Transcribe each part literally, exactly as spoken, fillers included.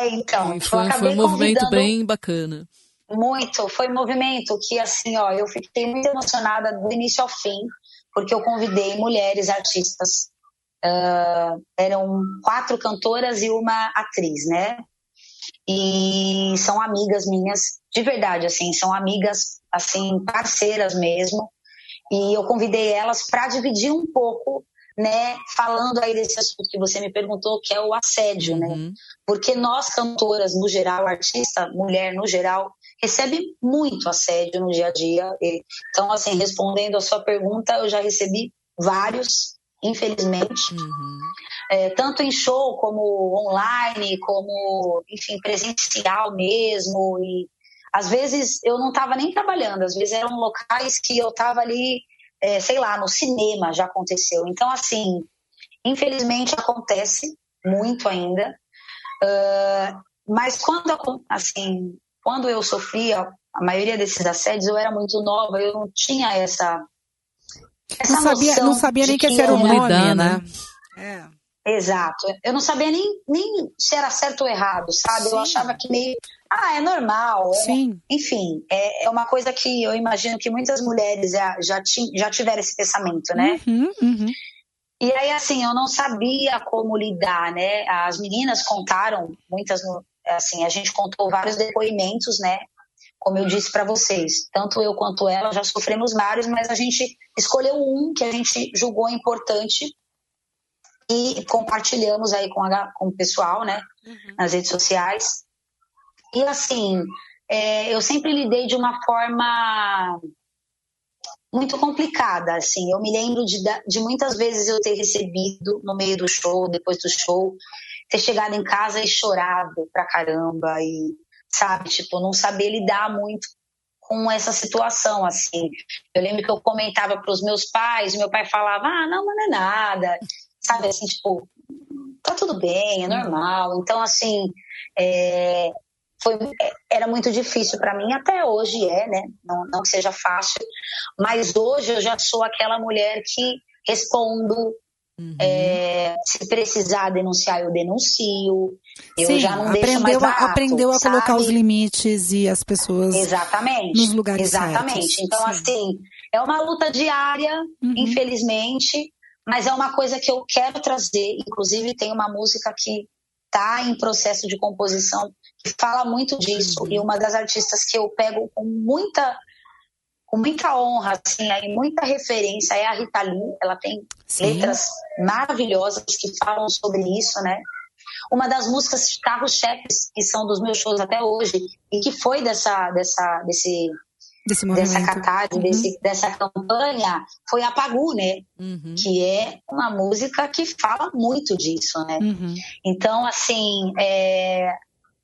É, então, foi, eu acabei foi um movimento convidando... bem bacana. Muito, foi um movimento que, assim, ó, eu fiquei muito emocionada do início ao fim, porque eu convidei mulheres artistas, uh, eram quatro cantoras e uma atriz, né? E são amigas minhas, de verdade, assim, são amigas, assim, parceiras mesmo, e eu convidei elas para dividir um pouco, né, falando aí desse assunto que você me perguntou, que é o assédio, uhum. né? Porque nós, cantoras, no geral, artista, mulher no geral, recebe muito assédio no dia a dia. Então, assim, respondendo a sua pergunta, eu já recebi vários, infelizmente, uhum. é, tanto em show como online, como, enfim, presencial mesmo. E às vezes eu não estava nem trabalhando, às vezes eram locais que eu estava ali, é, sei lá, no cinema já aconteceu. Então, assim, infelizmente acontece muito ainda. Uh, mas quando, assim, quando eu sofria a maioria desses assédios, eu era muito nova, eu não tinha essa, essa não sabia, noção não sabia nem que esse era o nome, lidar, né? É. Exato. Eu não sabia nem, nem se era certo ou errado, sabe? Sim. Eu achava que meio, ah, é normal. Sim. É, enfim, é, é uma coisa que eu imagino que muitas mulheres já, já, ti, já tiveram esse pensamento, né? Uhum, uhum. E aí, assim, eu não sabia como lidar, né? As meninas contaram, muitas, assim, a gente contou vários depoimentos, né? Como eu disse para vocês, tanto eu quanto ela já sofremos vários, mas a gente escolheu um que a gente julgou importante e compartilhamos aí com, a, com o pessoal, né? Uhum. Nas redes sociais. E, assim, é, eu sempre lidei de uma forma muito complicada, assim. Eu me lembro de, de muitas vezes eu ter recebido no meio do show, depois do show, ter chegado em casa e chorado pra caramba e, sabe, tipo, não saber lidar muito com essa situação, assim. Eu lembro que eu comentava pros meus pais, meu pai falava, ah, não, mas não é nada, sabe, assim, tipo, tá tudo bem, é normal. Então, assim, é... Foi, era muito difícil para mim, até hoje é, né? Não, não que seja fácil, mas hoje eu já sou aquela mulher que respondo, uhum. é, se precisar denunciar, eu denuncio. Eu Sim, já não aprendeu, deixo mais barato, aprendeu a sabe? colocar os limites e as pessoas exatamente, nos lugares exatamente. certos. Então, sim. assim, é uma luta diária, uhum. infelizmente, mas é uma coisa que eu quero trazer. Inclusive, tem uma música que está em processo de composição que fala muito disso, uhum. e uma das artistas que eu pego com muita, com muita honra, assim, aí, muita referência é a Rita Lee. Ela tem Sim. letras maravilhosas que falam sobre isso, né? Uma das músicas carro-chefes que são dos meus shows até hoje e que foi dessa, dessa, desse, desse dessa catástrofe, uhum. desse, dessa campanha, foi a Pagu, né? Uhum. Que é uma música que fala muito disso, né? Uhum. Então, assim, é...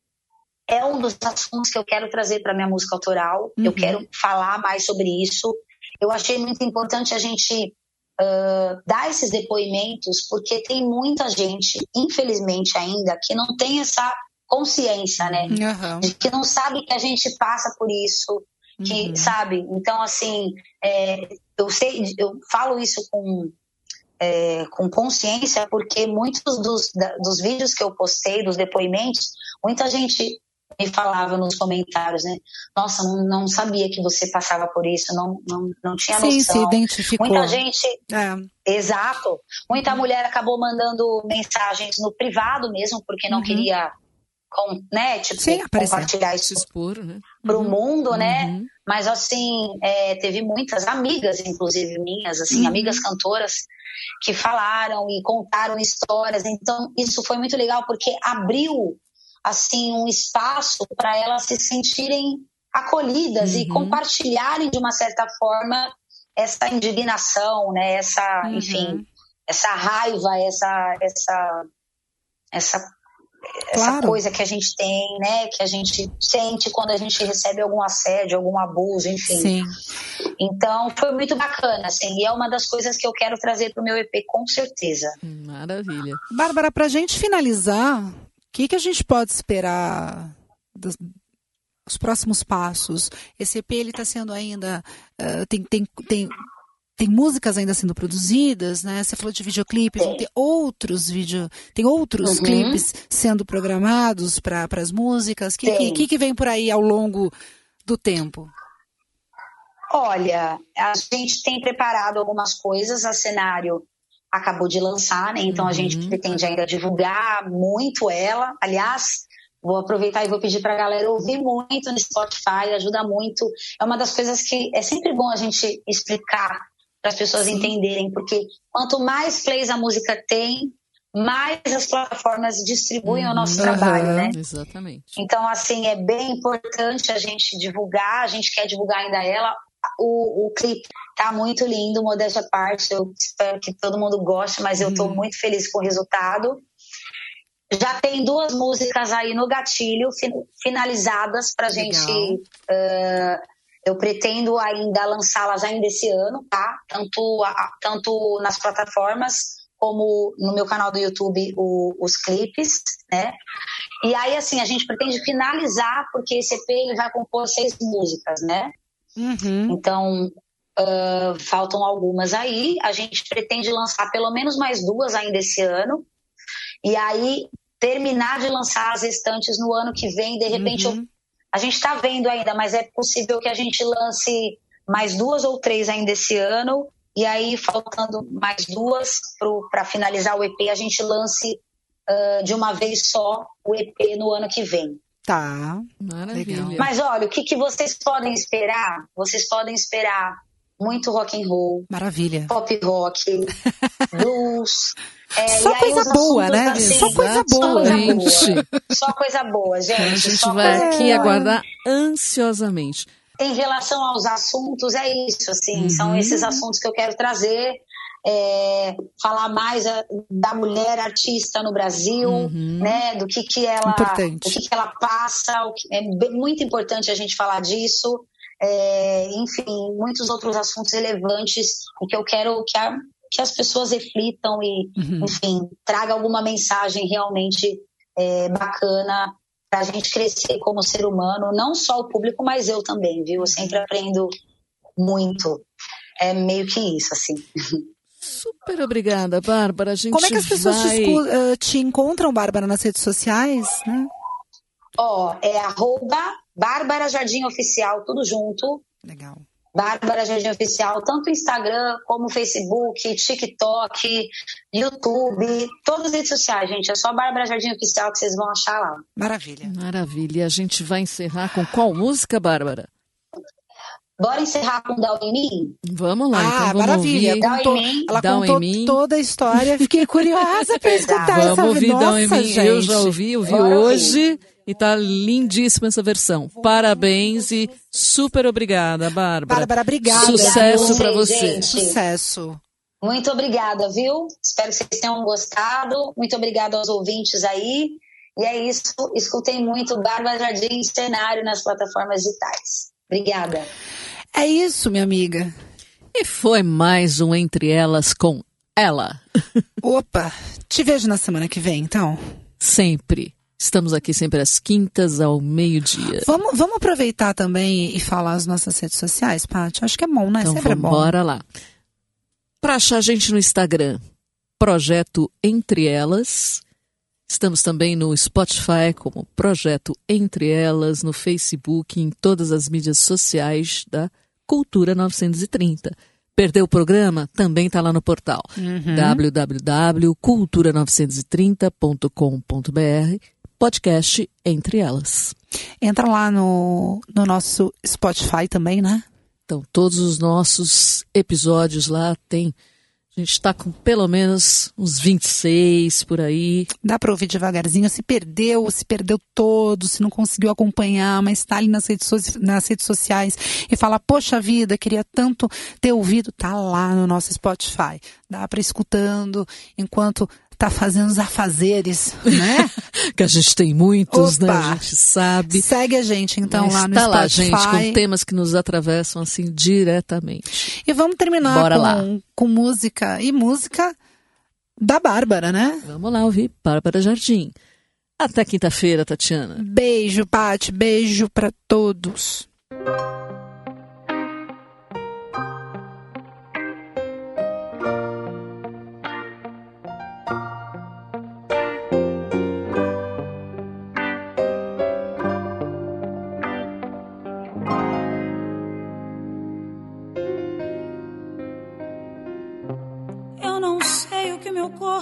é um dos assuntos que eu quero trazer para minha música autoral. Uhum. Eu quero falar mais sobre isso. Eu achei muito importante a gente uh, dar esses depoimentos, porque tem muita gente, infelizmente ainda, que não tem essa consciência, né? Uhum. De que não sabe que a gente passa por isso, que, uhum. sabe? Então, assim, é, eu sei, eu falo isso com... É, com consciência, porque muitos dos, da, dos vídeos que eu postei, dos depoimentos, muita gente me falava nos comentários, né? Nossa, não, não sabia que você passava por isso, não, não, não tinha Sim, noção. Se identificou. Muita gente... É. Exato. Muita uhum. mulher acabou mandando mensagens no privado mesmo, porque não uhum. queria... Com, né, tipo, Sim, compartilhar isso expor, né? pro uhum. mundo, né? Uhum. Mas, assim, é, teve muitas amigas, inclusive minhas, assim, uhum. amigas cantoras, que falaram e contaram histórias. Então, isso foi muito legal, porque abriu, assim, um espaço para elas se sentirem acolhidas uhum. e compartilharem, de uma certa forma, essa indignação, né? Essa, uhum. enfim, essa raiva, essa... essa, essa essa claro. coisa que a gente tem, né, que a gente sente quando a gente recebe algum assédio, algum abuso, enfim. Sim. Então, foi muito bacana, assim, e é uma das coisas que eu quero trazer pro meu E P, com certeza. Maravilha. Bárbara, pra gente finalizar, o que, que a gente pode esperar dos, dos próximos passos? Esse E P, ele tá sendo ainda, uh, tem, tem, tem tem músicas ainda sendo produzidas, né? Você falou de videoclipes, vão ter outros vídeo, tem outros uhum. clipes sendo programados para as músicas. O que, que, que, que vem por aí ao longo do tempo? Olha, a gente tem preparado algumas coisas, a Cenário acabou de lançar, né? Então uhum. a gente pretende ainda divulgar muito ela. Aliás, vou aproveitar e vou pedir para a galera ouvir muito no Spotify, ajuda muito. É uma das coisas que é sempre bom a gente explicar para as pessoas Sim. entenderem, porque quanto mais plays a música tem, mais as plataformas distribuem uhum. o nosso trabalho, uhum. né? Exatamente. Então, assim, é bem importante a gente divulgar, a gente quer divulgar ainda ela. O, o clipe tá muito lindo, modéstia à parte, eu espero que todo mundo goste, mas eu tô uhum. muito feliz com o resultado. Já tem duas músicas aí no gatilho, finalizadas pra Legal. gente... Uh, eu pretendo ainda lançá-las ainda esse ano, tá? Tanto, a, tanto nas plataformas como no meu canal do YouTube, o, os clipes, né? E aí, assim, a gente pretende finalizar, porque esse E P ele vai compor seis músicas, né? Uhum. Então, uh, faltam algumas aí. A gente pretende lançar pelo menos mais duas ainda esse ano. E aí, terminar de lançar as restantes no ano que vem. De repente, uhum. eu, a gente está vendo ainda, mas é possível que a gente lance mais duas ou três ainda esse ano. E aí, faltando mais duas para finalizar o E P, a gente lance uh, de uma vez só o E P no ano que vem. Tá, maravilha. Legal. Mas olha, o que, que vocês podem esperar? Vocês podem esperar muito rock and roll, maravilha, pop rock, blues. É, só e aí coisa boa, né? Assim, só coisa boa, só gente. coisa boa, só coisa boa, gente. A gente só vai coisa aqui boa. aguardar ansiosamente. Em relação aos assuntos, é isso, assim, uhum. são esses assuntos que eu quero trazer. É, falar mais a, da mulher artista no Brasil, uhum. né, do que que ela, importante. o que que ela passa, o que, é bem, muito importante a gente falar disso, é, enfim, muitos outros assuntos relevantes e que eu quero que, a, que as pessoas reflitam e, uhum. enfim, traga alguma mensagem realmente é, bacana para a gente crescer como ser humano, não só o público, mas eu também, viu? Eu sempre aprendo muito, é meio que isso, assim. Super obrigada, Bárbara. A gente Como é que as pessoas vai... te, uh, te encontram, Bárbara, nas redes sociais? Né? Ó, é arroba Bárbara Jardim Oficial, tudo junto. Legal. Bárbara Jardim Oficial, tanto Instagram como Facebook, TikTok, YouTube, todas as redes sociais, gente. É só Bárbara Jardim Oficial que vocês vão achar lá. Maravilha. Maravilha. A gente vai encerrar com qual música, Bárbara? Bora encerrar com Down em Mim? Vamos lá, ah, então vamos maravilha. ouvir. Down Contou, em Mim. ela Down contou em toda a história. Fiquei curiosa para escutar Vamos essa Vamos ouvir Nossa, Down em Mim. gente. Eu já ouvi, ouvi Bora hoje. ouvir. E tá lindíssima essa versão. Parabéns e super obrigada, Bárbara. Bárbara, obrigada. Sucesso para Vocês, você. gente. Sucesso. Muito obrigada, viu? Espero que vocês tenham gostado. Muito obrigada aos ouvintes aí. E é isso. Escutem muito Bárbara Jardim Cenário nas plataformas digitais. Obrigada. É isso, minha amiga. E foi mais um Entre Elas com ela. Opa, te vejo na semana que vem, então. Sempre. Estamos aqui sempre às quintas, ao meio-dia. Vamos, vamos aproveitar também e falar as nossas redes sociais, Paty? Acho que é bom, né? Então Sempre vamos, é bom. Bora lá. Para achar a gente no Instagram, Projeto Entre Elas. Estamos também no Spotify como Projeto Entre Elas, no Facebook, em todas as mídias sociais da Cultura novecentos e trinta. Perdeu o programa? Também está lá no portal Uhum. w w w ponto cultura novecentos e trinta ponto com ponto b r, podcast Entre Elas. Entra lá no, no nosso Spotify também, né? Então, todos os nossos episódios lá tem... A gente está com pelo menos uns vinte e seis por aí. Dá para ouvir devagarzinho. Se perdeu, se perdeu todo, se não conseguiu acompanhar, mas está ali nas redes, so- nas redes sociais e fala, poxa vida, queria tanto ter ouvido. Tá lá no nosso Spotify. Dá para ir escutando enquanto tá fazendo os afazeres, né? Que a gente tem muitos, Opa! né? A gente sabe. Segue a gente então Mas lá no tá lá, Spotify. gente, com temas que nos atravessam assim diretamente. E vamos terminar Bora com, lá. com música. E música da Bárbara, né? Vamos lá ouvir Bárbara Jardim. Até quinta-feira, Tatiana. Beijo, Paty. Beijo pra todos.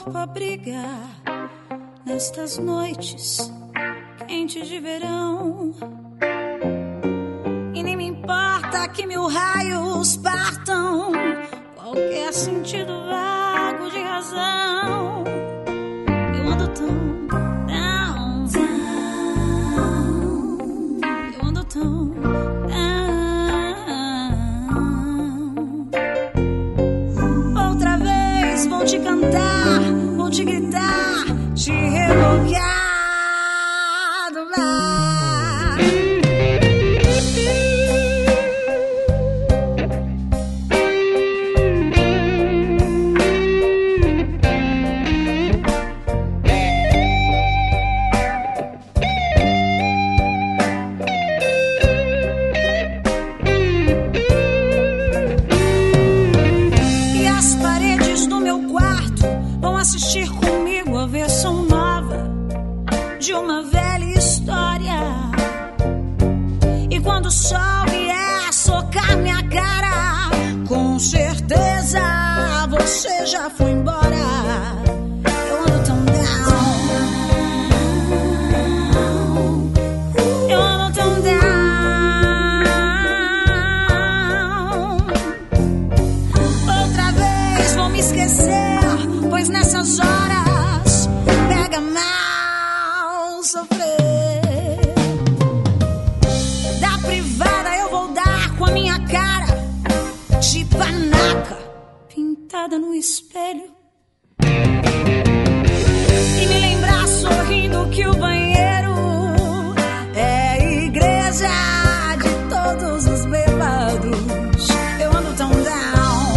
corpo abriga nestas noites quentes de verão. E nem me importa que mil raios partam qualquer sentido vago de razão. Eu ando tão down, down. Eu ando tão down. Outra vez vou te cantar, vou te gritar, te revogar do mar. Assistir comigo a versão nova de uma velha história. E quando o sol vier socar minha cara, com certeza você já foi embora. Eu ando tão down, eu ando tão down. Outra vez vou me esquecer, pois nessas horas pega mal sofrer. Da privada eu vou dar com a minha cara de panaca pintada no espelho. E me lembrar sorrindo que o banheiro é a igreja de todos os bebados. Eu ando tão down,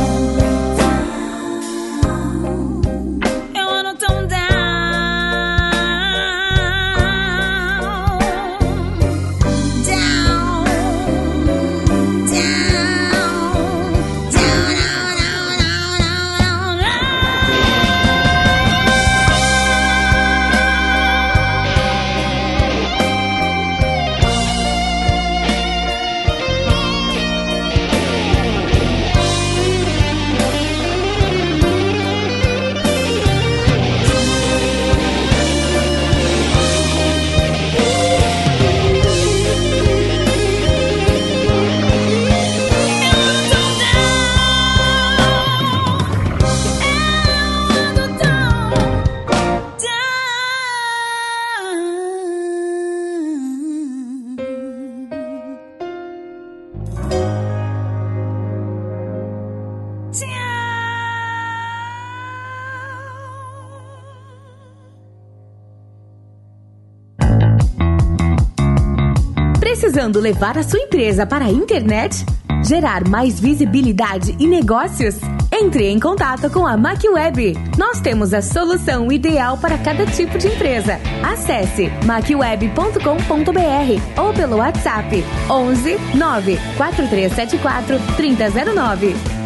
precisando levar a sua empresa para a internet? Gerar mais visibilidade e negócios? Entre em contato com a MacWeb. Nós temos a solução ideal para cada tipo de empresa. Acesse macweb ponto com ponto br ou pelo WhatsApp onze nove quatro três sete quatro três zero zero nove.